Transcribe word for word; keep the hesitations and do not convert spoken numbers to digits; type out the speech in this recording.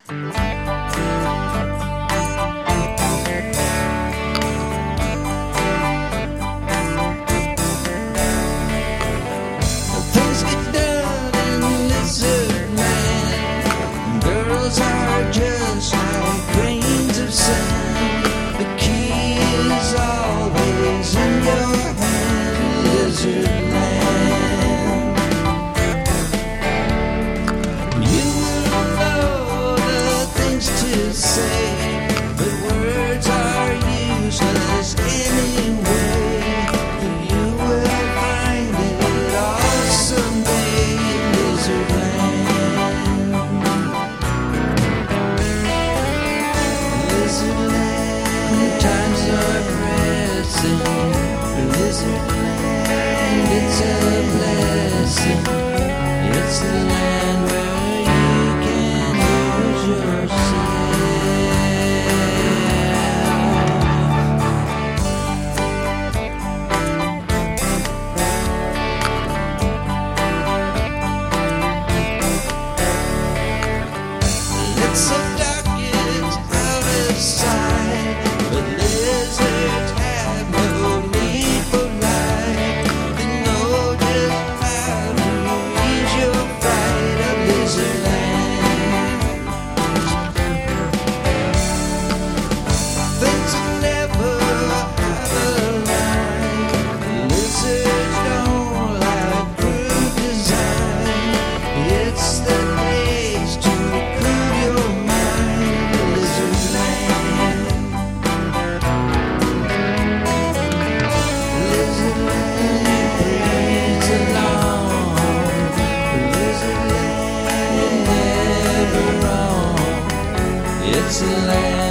Things get done in Lizard Land. Girls are just like grains of sand. The key is always in your hand, Lizard Land. You will know the things to say, but words are useless anyway. You will find it all someday, Lizard Land. Lizard Land, times are pressing. Lizard Land, it's a blessing. It's the land where you can lose yourself. It's so dark, it's out of sight, but lizards have no need for light. They know just how to ease your fright of Lizard Land. Things will never have a line. Lizards don't like crude design. It's the place to cool your mind, Lizard Land. Lizard Land, praise along. Lizard Land, never wrong. It's a land